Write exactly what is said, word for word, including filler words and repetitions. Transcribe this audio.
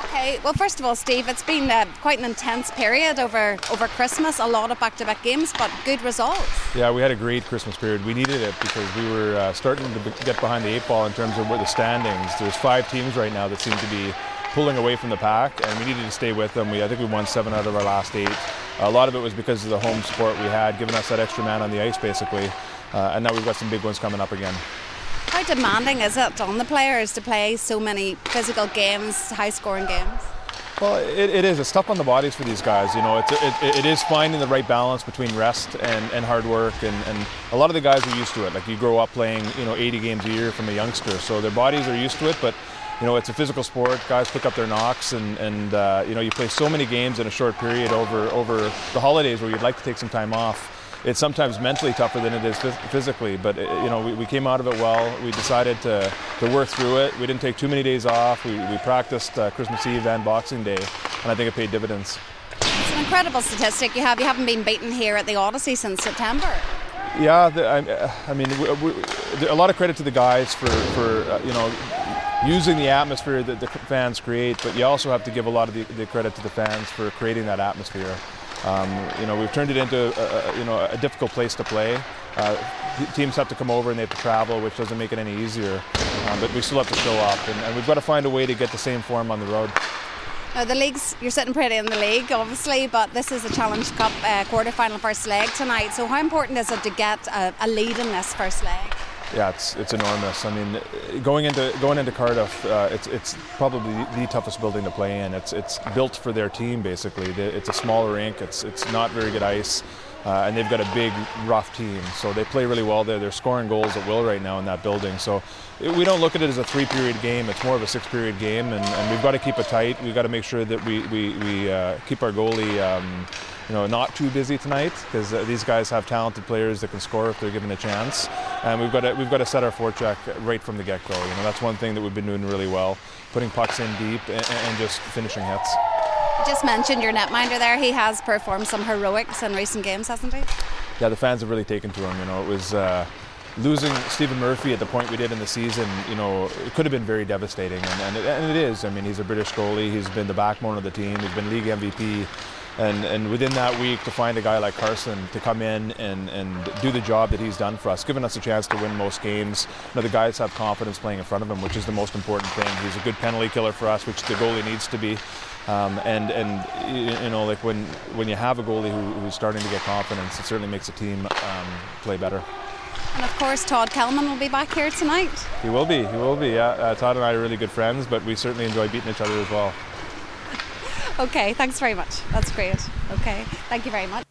Okay, well, first of all, Steve, it's been uh, quite an intense period over over Christmas, a lot of back-to-back games, but good results. Yeah, we had a great Christmas period. We needed it because we were uh, starting to get behind the eight ball in terms of where the standings. There's five teams right now that seem to be pulling away from the pack, and we needed to stay with them. We, I think we won seven out of our last eight. A lot of it was because of the home support we had, giving us that extra man on the ice, basically. Uh, and now we've got some big ones coming up again. How demanding is it on the players to play so many physical games, high-scoring games? Well, it, it is. It's tough on the bodies for these guys. You know, it's, it, it is finding the right balance between rest and, and hard work. And, and a lot of the guys are used to it. Like, you grow up playing, you know, eighty games a year from a youngster, so their bodies are used to it. But you know, it's a physical sport. Guys pick up their knocks, and, and uh, you know, you play so many games in a short period over over the holidays where you'd like to take some time off. It's sometimes mentally tougher than it is physically, but it, you know, we, we came out of it well. We decided to, to work through it. We didn't take too many days off. We, we practiced uh, Christmas Eve and Boxing Day, and I think it paid dividends. It's an incredible statistic you have. You haven't been beaten here at the Odyssey since September. Yeah, the, I, I mean, we, we, a lot of credit to the guys for, for uh, you know, using the atmosphere that the fans create, but you also have to give a lot of the, the credit to the fans for creating that atmosphere. Um, you know, we've turned it into a, a, you know, a difficult place to play. Uh, teams have to come over and they have to travel, which doesn't make it any easier. Um, but we still have to show up, and, and we've got to find a way to get the same form on the road. Now, the league's, you're sitting pretty in the league, obviously, but this is a Challenge Cup uh, quarter-final first leg tonight. So how important is it to get a, a lead in this first leg? Yeah, it's it's enormous. I mean, going into going into Cardiff, uh, it's it's probably the toughest building to play in. It's it's built for their team basically. It's a smaller rink. It's it's not very good ice, uh, and they've got a big, rough team. So they play really well there. They're scoring goals at will right now in that building. So it, we don't look at it as a three-period game. It's more of a six-period game, and, and we've got to keep it tight. We've got to make sure that we we we uh, keep our goalie. Um, You know, not too busy tonight, because uh, these guys have talented players that can score if they're given a chance, and we've got to we've got to set our forecheck right from the get-go. You know, that's one thing that we've been doing really well, putting pucks in deep and, and just finishing hits. You just mentioned your netminder there. He has performed some heroics in recent games, hasn't he? Yeah, the fans have really taken to him. You know, it was uh, losing Stephen Murphy at the point we did in the season. You know, it could have been very devastating, and and it, and it is. I mean, he's a British goalie. He's been the backbone of the team. He's been league M V P. And, and within that week, to find a guy like Carson to come in and, and do the job that he's done for us, giving us a chance to win most games. You know, the guys have confidence playing in front of him, which is the most important thing. He's a good penalty killer for us, which the goalie needs to be. Um, and and you know, like when when you have a goalie who, who's starting to get confidence, it certainly makes a team um, play better. And of course, Todd Kelman will be back here tonight. He will be. He will be. Yeah, uh, Todd and I are really good friends, but we certainly enjoy beating each other as well. Okay, thanks very much. That's great. Okay, thank you very much.